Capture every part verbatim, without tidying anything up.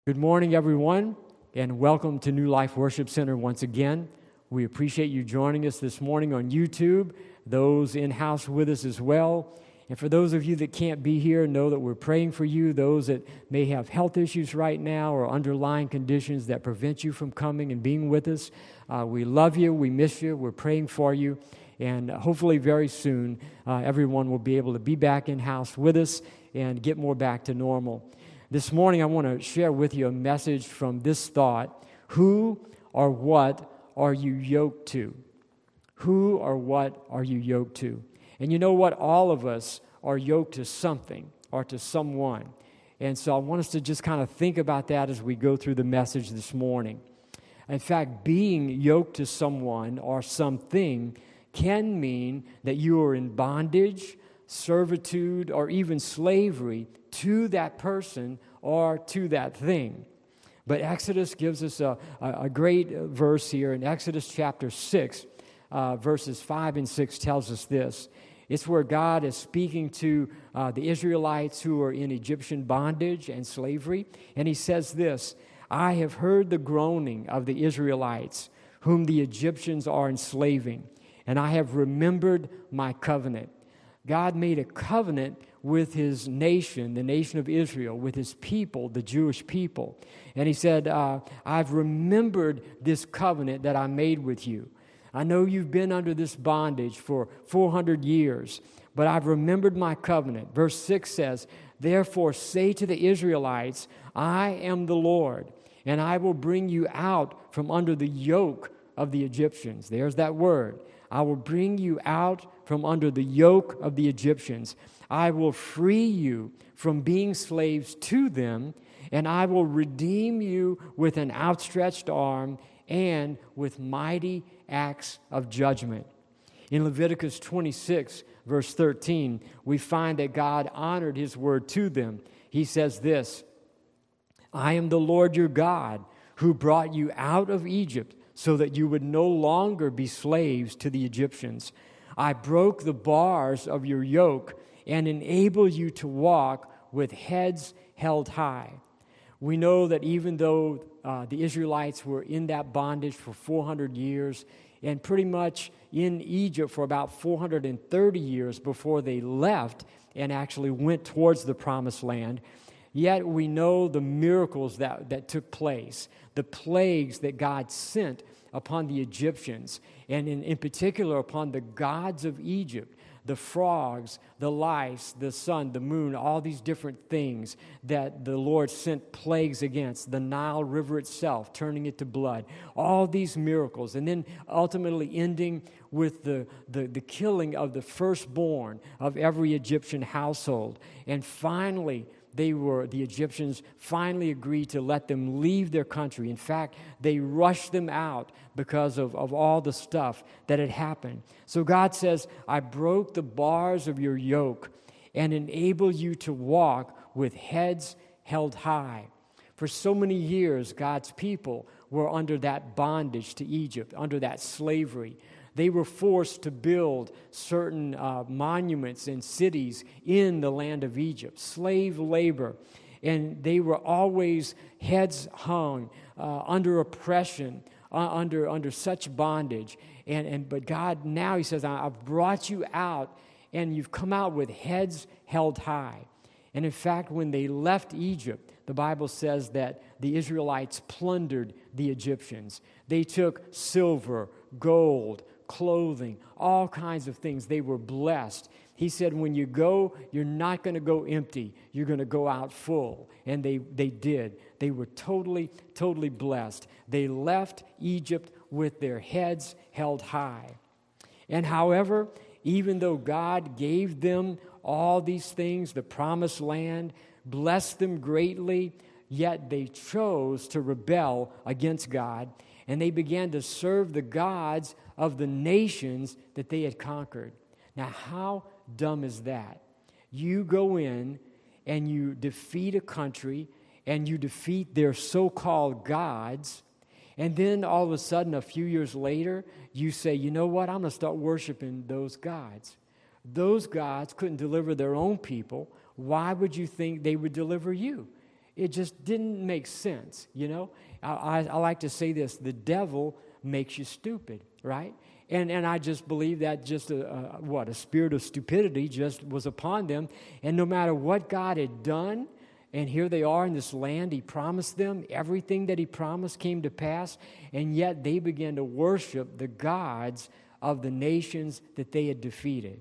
Good morning, everyone, and welcome to New Life Worship Center once again. We appreciate you joining us this morning on YouTube, those in-house with us as well. And for those of you that can't be here, know that we're praying for you, those that may have health issues right now or underlying conditions that prevent you from coming and being with us. Uh, we love you, we miss you, we're praying for you, and hopefully very soon uh, everyone will be able to be back in-house with us and get more back to normal. This morning, I want to share with you a message from this thought: who or what are you yoked to? Who or what are you yoked to? And you know what? All of us are yoked to something or to someone. And so I want us to just kind of think about that as we go through the message this morning. In fact, being yoked to someone or something can mean that you are in bondage, servitude, or even slavery to that person or to that thing. But Exodus gives us a, a, a great verse here. In Exodus chapter six, uh, verses five and six tells us this. It's where God is speaking to uh, the Israelites who are in Egyptian bondage and slavery. And he says this: I have heard the groaning of the Israelites, whom the Egyptians are enslaving, and I have remembered my covenant. God made a covenant with his nation, the nation of Israel, with his people, the Jewish people. And he said, uh, I've remembered this covenant that I made with you. I know you've been under this bondage for four hundred years, but I've remembered my covenant. Verse six says, therefore say to the Israelites, I am the Lord, and I will bring you out from under the yoke of the Egyptians. There's that word. I will bring you out from under the yoke of the Egyptians. I will free you from being slaves to them, and I will redeem you with an outstretched arm and with mighty acts of judgment. In Leviticus twenty-six, verse thirteen, we find that God honored his word to them. He says this: I am the Lord your God, who brought you out of Egypt, so that you would no longer be slaves to the Egyptians. I broke the bars of your yoke and enabled you to walk with heads held high. We know that even though uh, the Israelites were in that bondage for four hundred years and pretty much in Egypt for about four hundred thirty years before they left and actually went towards the promised land, yet we know the miracles that, that took place, the plagues that God sent upon the Egyptians, and in, in particular upon the gods of Egypt, the frogs, the lice, the sun, the moon, all these different things that the Lord sent plagues against, the Nile River itself, turning it to blood, all these miracles, and then ultimately ending with the, the, the killing of the firstborn of every Egyptian household. And finally, They were, the Egyptians finally agreed to let them leave their country. In fact, they rushed them out because of, of all the stuff that had happened. So God says, I broke the bars of your yoke and enabled you to walk with heads held high. For so many years, God's people were under that bondage to Egypt, under that slavery. They were forced to build certain uh, monuments and cities in the land of Egypt, slave labor. And they were always heads hung, uh, under oppression, uh, under, under such bondage. And, and But God now, he says, I've brought you out, and you've come out with heads held high. And in fact, when they left Egypt, the Bible says that the Israelites plundered the Egyptians. They took silver, gold, clothing, all kinds of things. They were blessed. He said, when you go, you're not going to go empty. You're going to go out full. And they, they did. They were totally, totally blessed. They left Egypt with their heads held high. And however, even though God gave them all these things, the promised land, blessed them greatly, yet they chose to rebel against God, and they began to serve the gods of the nations that they had conquered. Now, how dumb is that? You go in and you defeat a country and you defeat their so-called gods, and then all of a sudden, a few years later, you say, you know what, I'm going to start worshiping those gods. Those gods couldn't deliver their own people. Why would you think they would deliver you? It just didn't make sense, you know. I, I, I like to say this, the devil makes you stupid, right? And and I just believe that just a, a what, a spirit of stupidity just was upon them. And no matter what God had done, and here they are in this land, he promised them, everything that he promised came to pass, and yet they began to worship the gods of the nations that they had defeated.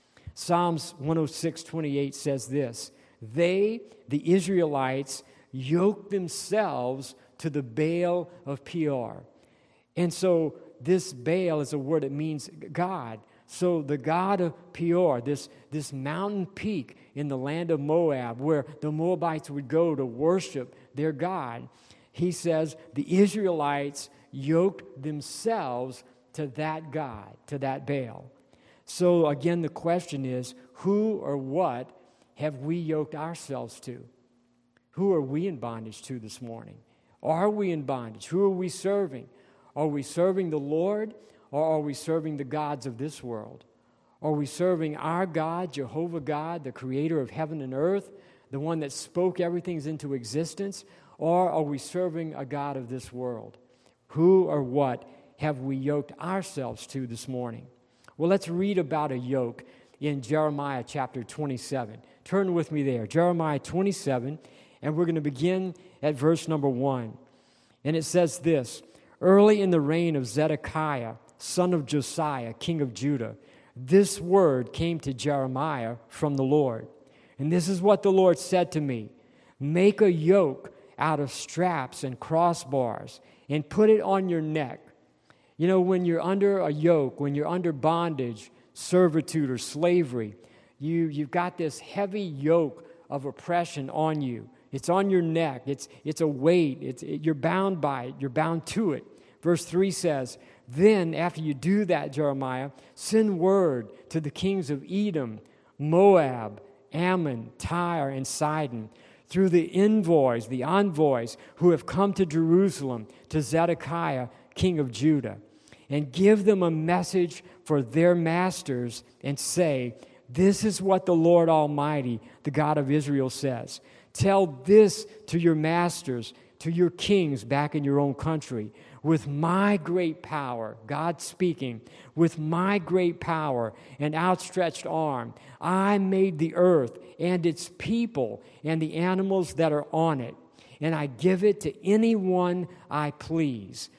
Psalms one oh six, twenty-eight says this, they, the Israelites, yoked themselves to the Baal of Peor. And so this Baal is a word that means God. So the god of Peor, this, this mountain peak in the land of Moab, where the Moabites would go to worship their God, he says the Israelites yoked themselves to that God, to that Baal. So again, the question is, who or what have we yoked ourselves to? Who are we in bondage to this morning? Are we in bondage? Who are we serving? Are we serving the Lord, or are we serving the gods of this world? Are we serving our God, Jehovah God, the creator of heaven and earth, the one that spoke everything into existence, or are we serving a God of this world? Who or what have we yoked ourselves to this morning? Well, let's read about a yoke in Jeremiah chapter twenty-seven. Turn with me there, Jeremiah twenty-seven, and we're going to begin at verse number one. And it says this, early in the reign of Zedekiah, son of Josiah, king of Judah, this word came to Jeremiah from the Lord. And this is what the Lord said to me, make a yoke out of straps and crossbars and put it on your neck. You know, when you're under a yoke, when you're under bondage, servitude, or slavery, you, you've got this heavy yoke of oppression on you. It's on your neck. It's, it's a weight. It's, it, you're bound by it. You're bound to it. Verse three says, then after you do that, Jeremiah, send word to the kings of Edom, Moab, Ammon, Tyre, and Sidon, through the envoys, the envoys who have come to Jerusalem, to Zedekiah, king of Judah, and give them a message for their masters and say, this is what the Lord Almighty, the God of Israel, says. Tell this to your masters, to your kings back in your own country. With my great power, God speaking, with my great power and outstretched arm, I made the earth and its people and the animals that are on it, and I give it to anyone I please.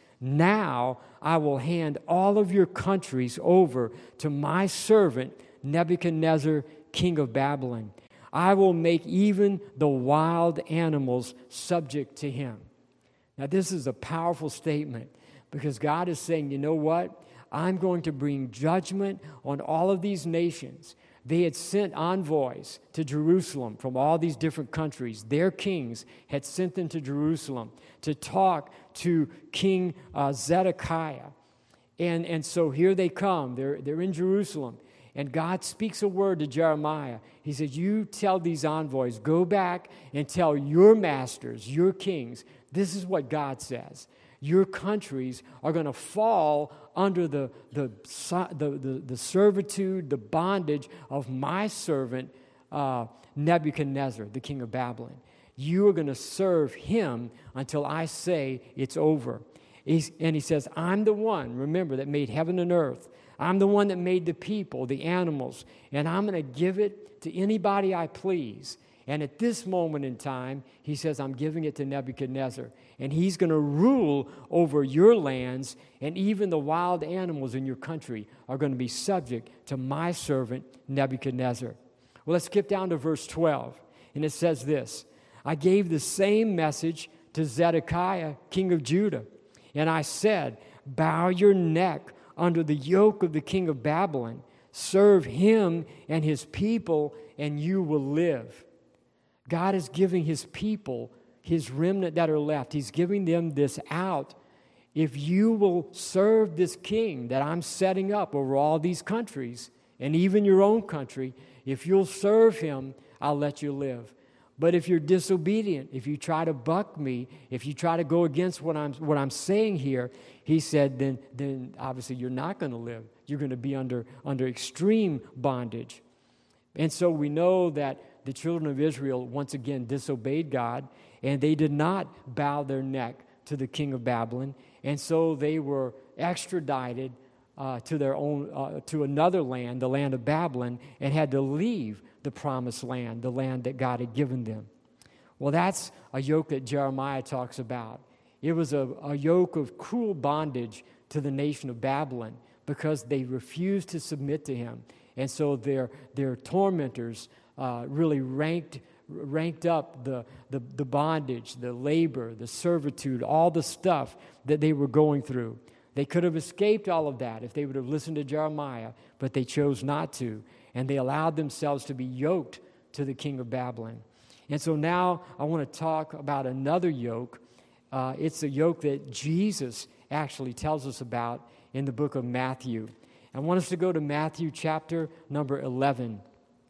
Now I will hand all of your countries over to my servant Nebuchadnezzar, king of Babylon. I will make even the wild animals subject to him. Now, this is a powerful statement because God is saying, you know what? I'm going to bring judgment on all of these nations. They had sent envoys to Jerusalem from all these different countries. Their kings had sent them to Jerusalem to talk to King uh, Zedekiah. And, and so here they come. They're, they're in Jerusalem. And God speaks a word to Jeremiah. He says, you tell these envoys, go back and tell your masters, your kings, this is what God says. Your countries are going to fall under the, the, the, the, the servitude, the bondage of my servant uh, Nebuchadnezzar, the king of Babylon. You are going to serve him until I say it's over. He's, and he says, I'm the one, remember, that made heaven and earth. I'm the one that made the people, the animals, and I'm going to give it to anybody I please. And at this moment in time, he says, I'm giving it to Nebuchadnezzar. And he's going to rule over your lands, and even the wild animals in your country are going to be subject to my servant Nebuchadnezzar. Well, let's skip down to verse twelve. And it says this, I gave the same message to Zedekiah, king of Judah. And I said, bow your neck under the yoke of the king of Babylon. Serve him and his people, and you will live. God is giving his people, his remnant that are left, he's giving them this out. If you will serve this king that I'm setting up over all these countries, and even your own country, if you'll serve him, I'll let you live. But if you're disobedient, if you try to buck me, if you try to go against what I'm what I'm saying here, he said, then, then obviously you're not going to live. You're going to be under, under extreme bondage. And so we know that the children of Israel once again disobeyed God, and they did not bow their neck to the king of Babylon, and so they were extradited uh, to their own uh, to another land, the land of Babylon, and had to leave the promised land, the land that God had given them. Well, that's a yoke that Jeremiah talks about. It was a, a yoke of cruel bondage to the nation of Babylon because they refused to submit to him. And so their, their tormentors uh, really ranked ranked up the, the, the bondage, the labor, the servitude, all the stuff that they were going through. They could have escaped all of that if they would have listened to Jeremiah, but they chose not to. And they allowed themselves to be yoked to the king of Babylon. And so now I want to talk about another yoke. Uh, it's a yoke that Jesus actually tells us about in the book of Matthew. I want us to go to Matthew chapter number eleven.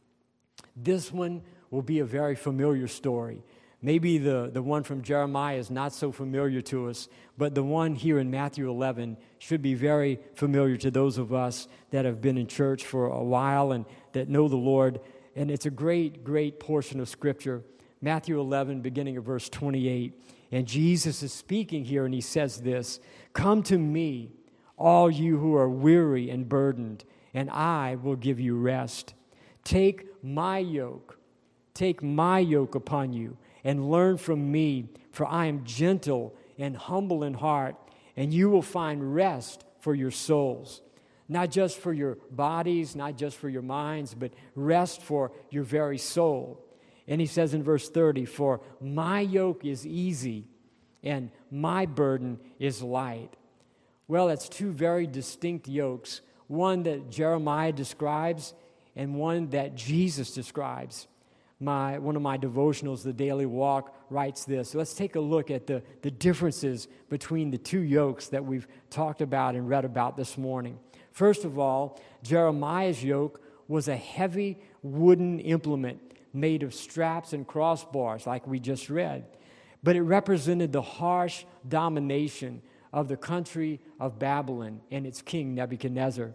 This one will be a very familiar story. Maybe the, the one from Jeremiah is not so familiar to us, but the one here in Matthew eleven should be very familiar to those of us that have been in church for a while and that know the Lord. And it's a great, great portion of Scripture. Matthew eleven, beginning of verse twenty-eight. And Jesus is speaking here, and he says this, "Come to me, all you who are weary and burdened, and I will give you rest. Take my yoke, take my yoke upon you, and learn from me, for I am gentle and humble in heart, and you will find rest for your souls." Not just for your bodies, not just for your minds, but rest for your very soul. And he says in verse thirty, "For my yoke is easy, and my burden is light." Well, that's two very distinct yokes, one that Jeremiah describes and one that Jesus describes. My, one of my devotionals, The Daily Walk, writes this. Let's take a look at the, the differences between the two yokes that we've talked about and read about this morning. First of all, Jeremiah's yoke was a heavy wooden implement made of straps and crossbars, like we just read. But it represented the harsh domination of the country of Babylon and its king, Nebuchadnezzar.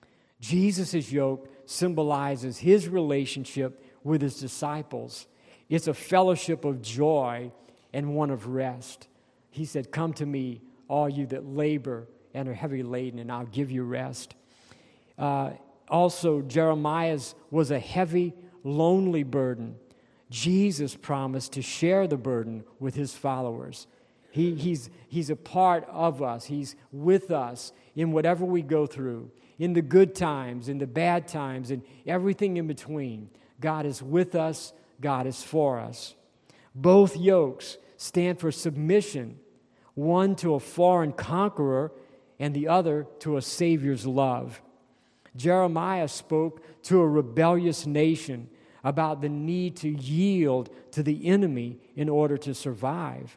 Jesus' yoke symbolizes his relationship with his disciples. It's a fellowship of joy and one of rest. He said, "Come to me, all you that labor and are heavy laden, and I'll give you rest." Uh, also, Jeremiah's was a heavy, lonely burden. Jesus promised to share the burden with his followers. He, he's, he's a part of us. He's with us in whatever we go through, in the good times, in the bad times, and everything in between. God is with us. God is for us. Both yokes stand for submission, one to a foreign conqueror and the other to a Savior's love. Jeremiah spoke to a rebellious nation about the need to yield to the enemy in order to survive.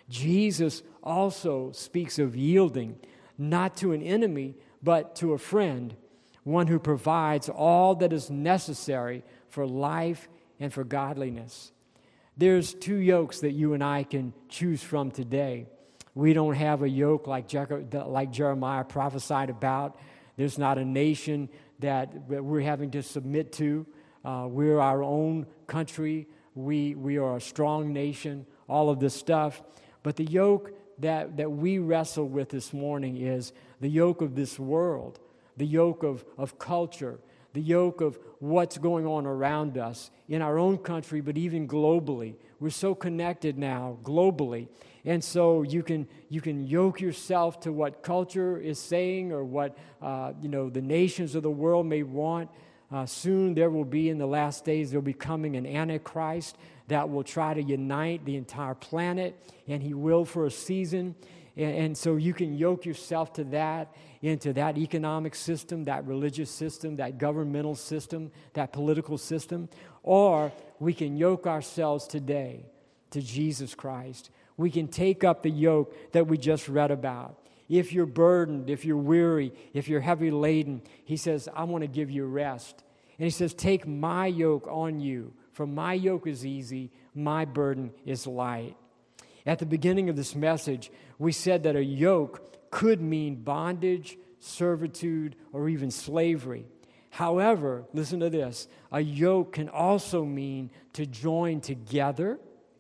Jesus also speaks of yielding, not to an enemy, but to a friend, one who provides all that is necessary for life and for godliness. There's two yokes that you and I can choose from today. We don't have a yoke like, Je- like Jeremiah prophesied about. There's not a nation that we're having to submit to. Uh, we're our own country. We, we are a strong nation, all of this stuff. But the yoke that, that we wrestle with this morning is the yoke of this world, the yoke of, of culture, the yoke of what's going on around us in our own country, but even globally. We're so connected now globally. And so you can you can yoke yourself to what culture is saying or what uh, you know the nations of the world may want. Uh, soon there will be, in the last days, there will be coming an Antichrist that will try to unite the entire planet, and he will for a season. And, and so you can yoke yourself to that, into that economic system, that religious system, that governmental system, that political system. Or we can yoke ourselves today to Jesus Christ. We can take up the yoke that we just read about. If you're burdened, if you're weary, if you're heavy laden, he says, I want to give you rest. And he says, take my yoke on you, for my yoke is easy, my burden is light. At the beginning of this message, we said that a yoke could mean bondage, servitude, or even slavery. However, listen to this, a yoke can also mean to join together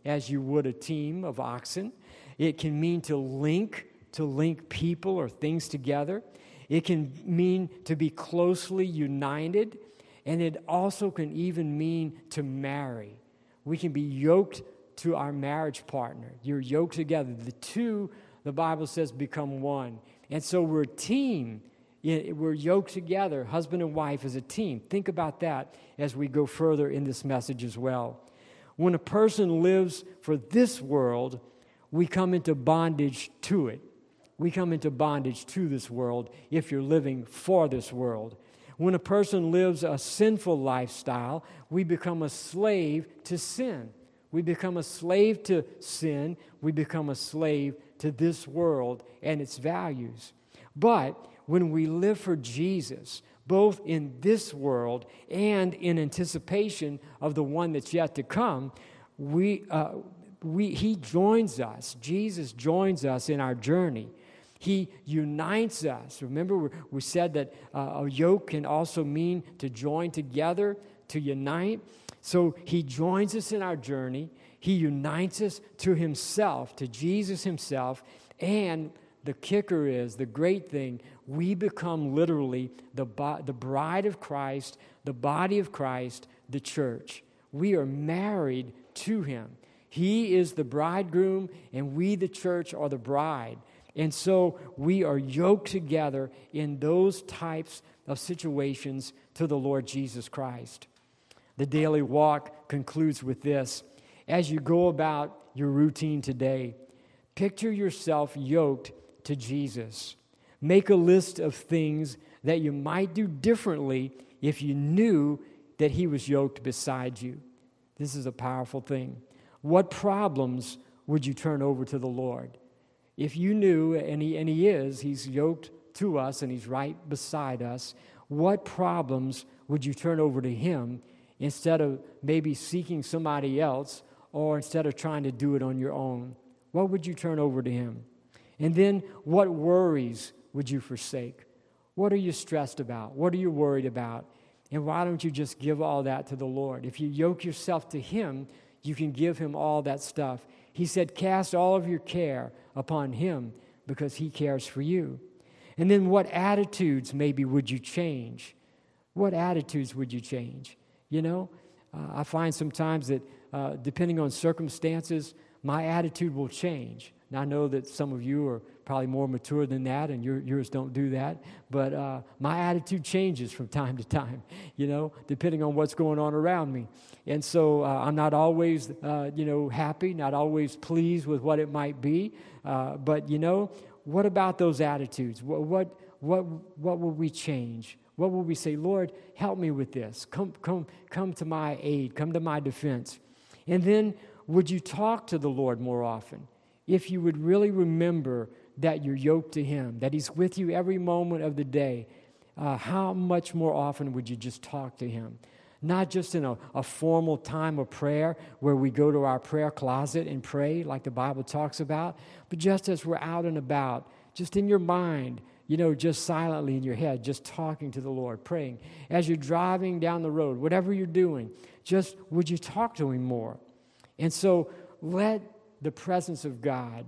as you would a team of oxen. It can mean to link, to link people or things together. It can mean to be closely united. And it also can even mean to marry. We can be yoked to our marriage partner. You're yoked together. The two, the Bible says, become one. And so we're a team. We're yoked together, husband and wife as a team. Think about that as we go further in this message as well. When a person lives for this world, we come into bondage to it. We come into bondage to this world if you're living for this world. When a person lives a sinful lifestyle, we become a slave to sin. We become a slave to sin. We become a slave to this world and its values. But when we live for Jesus, both in this world and in anticipation of the one that's yet to come, we, uh, we, He joins us. Jesus joins us in our journey. He unites us. Remember, we, we said that uh, a yoke can also mean to join together, to unite. So He joins us in our journey. He unites us to Himself, to Jesus Himself. And the kicker is, the great thing, we become literally the, bo- the bride of Christ, the body of Christ, the church. We are married to Him. He is the bridegroom, and we, the church, are the bride. And so we are yoked together in those types of situations to the Lord Jesus Christ. The daily walk concludes with this. As you go about your routine today, picture yourself yoked to Jesus. Make a list of things that you might do differently if you knew that He was yoked beside you. This is a powerful thing. What problems would you turn over to the Lord? If you knew, and he, and he is, He's yoked to us and He's right beside us, what problems would you turn over to Him instead of maybe seeking somebody else or instead of trying to do it on your own? What would you turn over to Him? And then what worries would you forsake? What are you stressed about? What are you worried about? And why don't you just give all that to the Lord? If you yoke yourself to Him, you can give Him all that stuff. He said, cast all of your care upon Him because He cares for you. And then what attitudes maybe would you change? What attitudes would you change? You know, uh, I find sometimes that uh, depending on circumstances, my attitude will change. Now, I know that some of you are probably more mature than that, and your, yours don't do that, but uh, my attitude changes from time to time, you know, depending on what's going on around me. And so uh, I'm not always, uh, you know, happy, not always pleased with what it might be, uh, but, you know, what about those attitudes? What, what, what, what will we change? What will we say, Lord, help me with this. Come, come, come to my aid. Come to my defense. And then would you talk to the Lord more often? If you would really remember that you're yoked to Him, that He's with you every moment of the day, uh, how much more often would you just talk to Him? Not just in a, a formal time of prayer where we go to our prayer closet and pray like the Bible talks about, but just as we're out and about, just in your mind, you know, just silently in your head, just talking to the Lord, praying. As you're driving down the road, whatever you're doing, just would you talk to Him more? And so let the presence of God,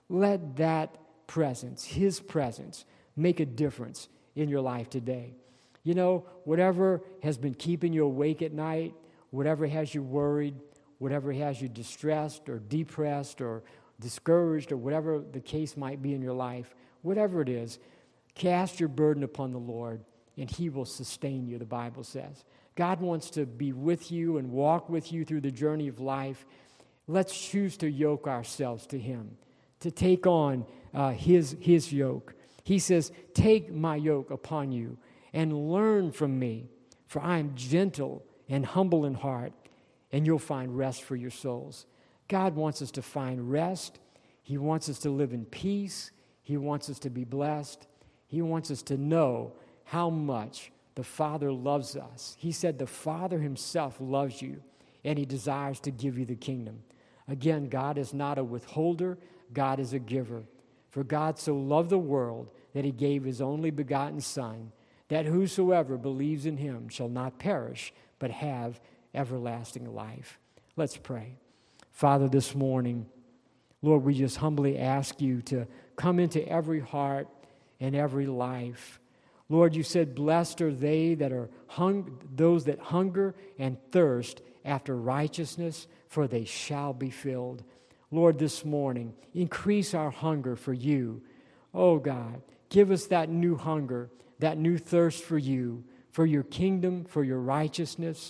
let that presence, His presence, make a difference in your life today. You know, whatever has been keeping you awake at night, whatever has you worried, whatever has you distressed or depressed or discouraged or whatever the case might be in your life, whatever it is, cast your burden upon the Lord and He will sustain you, the Bible says. God wants to be with you and walk with you through the journey of life. Let's choose to yoke ourselves to Him, to take on uh, his, his yoke. He says, take my yoke upon you and learn from me, for I am gentle and humble in heart, and you'll find rest for your souls. God wants us to find rest. He wants us to live in peace. He wants us to be blessed. He wants us to know how much the Father loves us. He said the Father Himself loves you, and He desires to give you the kingdom. Again, God is not a withholder. God is a giver. For God so loved the world that He gave His only begotten Son, that whosoever believes in Him shall not perish, but have everlasting life. Let's pray. Father, this morning, Lord, we just humbly ask you to come into every heart and every life. Lord, you said, blessed are they that are hung, those that hunger and thirst after righteousness, for they shall be filled. Lord, this morning, increase our hunger for you. Oh God, give us that new hunger, that new thirst for you, for your kingdom, for your righteousness.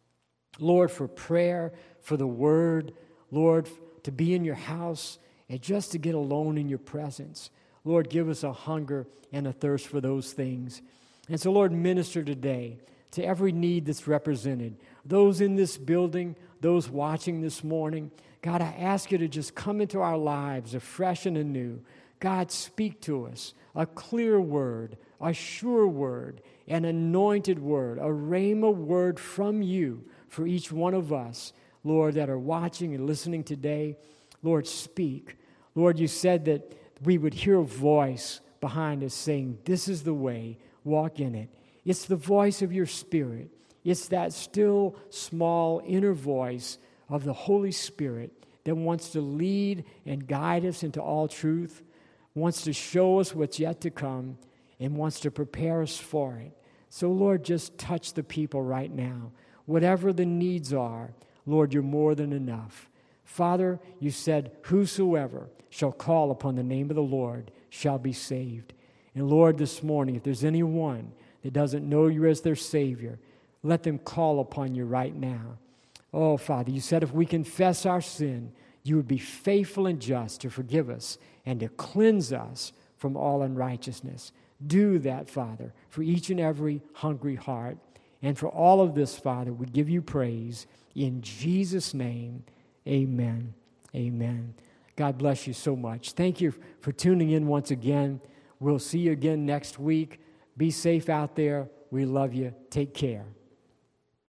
Lord, for prayer, for the word. Lord, to be in your house and just to get alone in your presence. Lord, give us a hunger and a thirst for those things. And so, Lord, minister today to every need that's represented. Those in this building, those watching this morning. God, I ask you to just come into our lives afresh and anew. God, speak to us a clear word, a sure word, an anointed word, a rhema word from you for each one of us, Lord, that are watching and listening today. Lord, speak. Lord, you said that we would hear a voice behind us saying, this is the way, walk in it. It's the voice of your Spirit. It's that still, small, inner voice of the Holy Spirit that wants to lead and guide us into all truth, wants to show us what's yet to come, and wants to prepare us for it. So, Lord, just touch the people right now. Whatever the needs are, Lord, you're more than enough. Father, you said, whosoever shall call upon the name of the Lord shall be saved. And Lord, this morning, if there's anyone that doesn't know you as their Savior, let them call upon you right now. Oh, Father, you said if we confess our sin, you would be faithful and just to forgive us and to cleanse us from all unrighteousness. Do that, Father, for each and every hungry heart. And for all of this, Father, we give you praise. In Jesus' name, amen. Amen. God bless you so much. Thank you for tuning in once again. We'll see you again next week. Be safe out there. We love you. Take care.